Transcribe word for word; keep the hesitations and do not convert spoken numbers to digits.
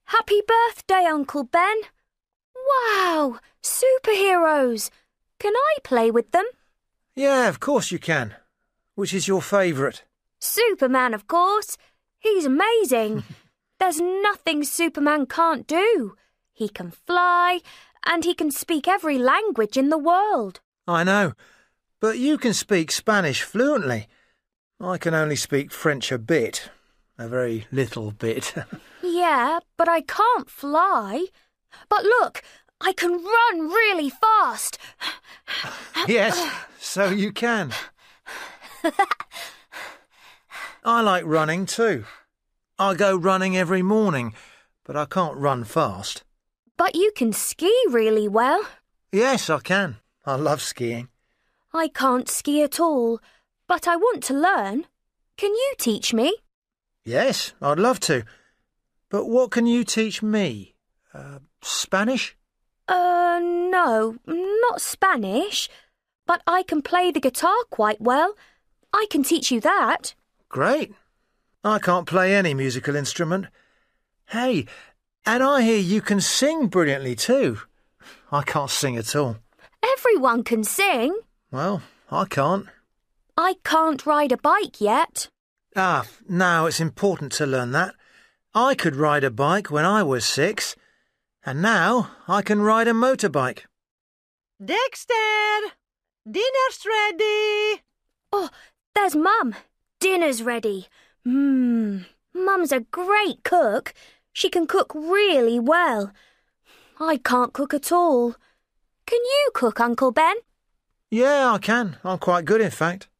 Happy birthday, Uncle Ben. Wow, superheroes. Can I play with them? Yeah, of course you can. Which is your favourite? Superman, of course. He's amazing. There's nothing Superman can't do. He can fly, and he can speak every language in the world. I know, but you can speak Spanish fluently. I can only speak French a bit. A very little bit. Yeah, but I can't fly. But look, I can run really fast. Yes, so you can. I like running too. I go running every morning, but I can't run fast. But you can ski really well. Yes, I can. I love skiing. I can't ski at all, but I want to learn. Can you teach me? Yes, I'd love to. But what can you teach me? Uh, Spanish? Uh, no, not Spanish. But I can play the guitar quite well. I can teach you that. Great. I can't play any musical instrument. Hey, and I hear you can sing brilliantly too. I can't sing at all. Everyone can sing. Well, I can't. I can't ride a bike yet. Ah, now it's important to learn that. I could ride a bike when I was six, and now I can ride a motorbike. Dexter! Dinner's ready! Oh, there's Mum. Dinner's ready. Mmm, Mum's a great cook. She can cook really well. I can't cook at all. Can you cook, Uncle Ben? Yeah, I can. I'm quite good, in fact.